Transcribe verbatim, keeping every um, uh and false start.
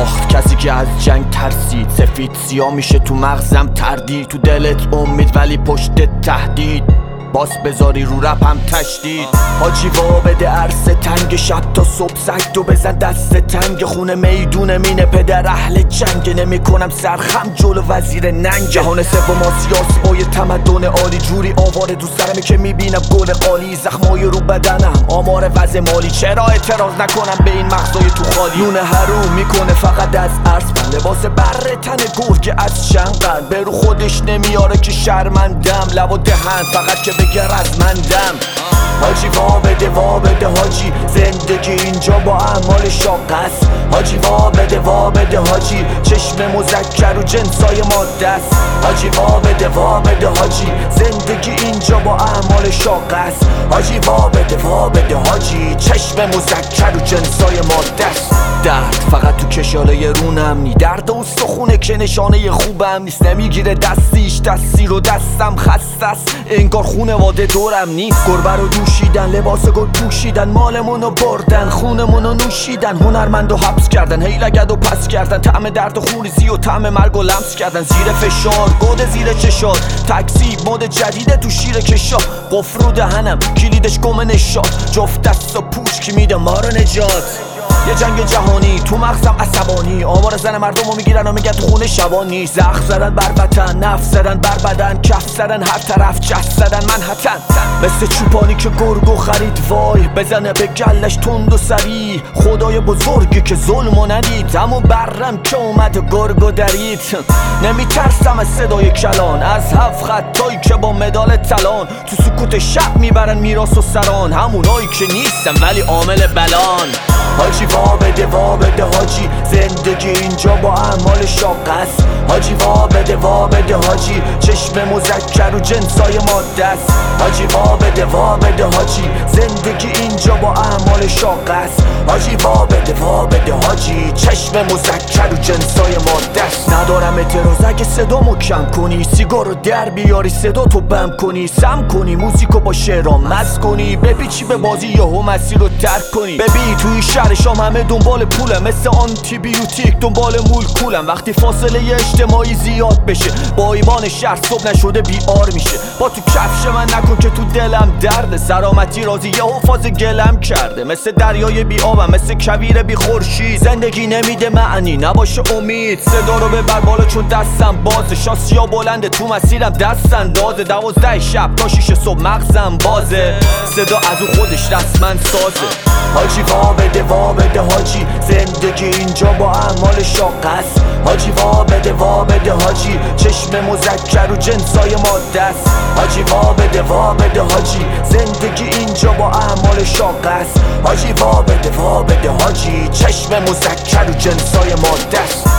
باخت کسی که از جنگ ترسید. سفید سیاه میشه تو مغزم تردید، تو دلت امید ولی پشت تهدید. باس بذاری رو رپم تشدید. حاجی وا بده عرصه تنگ، شب تا صبح سگ تو بزن دست تنگ. خونه میدون مینه پدر اهل جنگ، نمی کنم سرخم جلو وزیر ننگ. جهان سوم سیاسی با یه تمدن عالی، جوری آواره دوست دارم که میبینم گل قالی. زخمای رو بدنم آمار وضع مالی، چرا اعتراض نکنم به این مغزای تو خالی. نون حروم میکنه فقط از ارسپن، لباس بره تن گرگ از شنقن. به رو خودش نمیاره که شرمندم، لب و دهن فقط که بگر از مندم. حاجی وا بده وا بده حاجی، زندگی اینجا با اعمال شاق است. حاجی وا بده وا بده حاجی، چشم مذکر و جنسای ماده است. حاجی وا بده وا بده حاجی، زندگی اینجا با اعمال شاق است. حاجی وا بده وا بده حاجی، چشم مذکر و جنسای ماده است. درد فقط تو کشاله رونم نی، درد و سخونه که نشانه خوبم نیست. نمیگیره دستیش دستی رو، دستم خسته است انگار خونواده دورم نیست. گربه رو دوشیدن، لباس گل پوشیدن، مالمونو بردن، خونمونو نوشیدن. هنرمندو حبس کردن، هی لگد و پس کردن، طعم درد و خوریزی و طعم مرگ و لمس کردن. زیر فشار گود زیر چشار، تکسی مود جدیده تو شیر کشا. قفل رو دهنم کلیدش گم نشاد، جفت دست و پوچ کی میده ما رو نجات. یه جنگ جهانی تو مغزم عصبانی، آمار زن مردمو میگیرن و میگن تو خونه شبانی. زخم زدن بر وطن، نفس زدن بر بدن، کف زدن هر طرف، چست زدن منحتن. مثل چوپانی که گرگو خرید وای، بزنه به گلش تند و سریع. خدای بزرگی که ظلمو ندید، همون برم که اومد و گرگو درید. نمیترسم از صدای کلان، از هفت خطایی که با مدال طلان. تو سکوت شب میبرن میراث و سران، همونایی که نیستن ولی عامل بلان. حاجی وا بده وا بده حاجی، زندگی اینجا با اعمال شاق است. حاجی وا بده وا بده حاجی، چشم مذکر و جنسای ماده است. حاجی وا بده وا بده حاجی، زندگی اینجا با اعمال شاق است. حاجی وا بده وا بده حاجی، چشم مذکر و جنسای ماده است. ندارم اعتراض اگه صدامو کم کنی، سیگارو در بیاری صدا تو بم کنی، سم کنی موزیکو با شعرام مست کنی، بپیچی به بازی یهو مسیر رو ترک کنی. ببین توی شهر شام همه دنبال پولم، مثل آنتی بیوتیک دنبال مولکولم. وقتی فاصله اجتماعی زیاد بشه، با ایمان شهر صبح نشده بیار میشه. با تو کفش من نکن که تو دلم درده، سلامتی رازی یهو فاز گلم کرده. مثل دریای بی آبم، مثل کویر بی خورشید، زندگی نمیده معنی نباشه امید. صدا رو ببر بالا چون دستم بازه، شاسیا بلنده تو مسیرم دست اندازه. دوازده شب تا شیش صبح مغزم بازه، صدا از او خودش رسما سازه. حاجی وا بده وا بده حاجی، زندگی اینجا با اعمال شاق است. حاجی وا بده وا بده حاجی، چشم مذکر و جنسای ماده است. حاجی وا بده وا بده حاجی، زندگی اینجا با اعمال شاق است. حاجی وا بده وا بده حاجی، چشم مذکر و جنسای ماده است.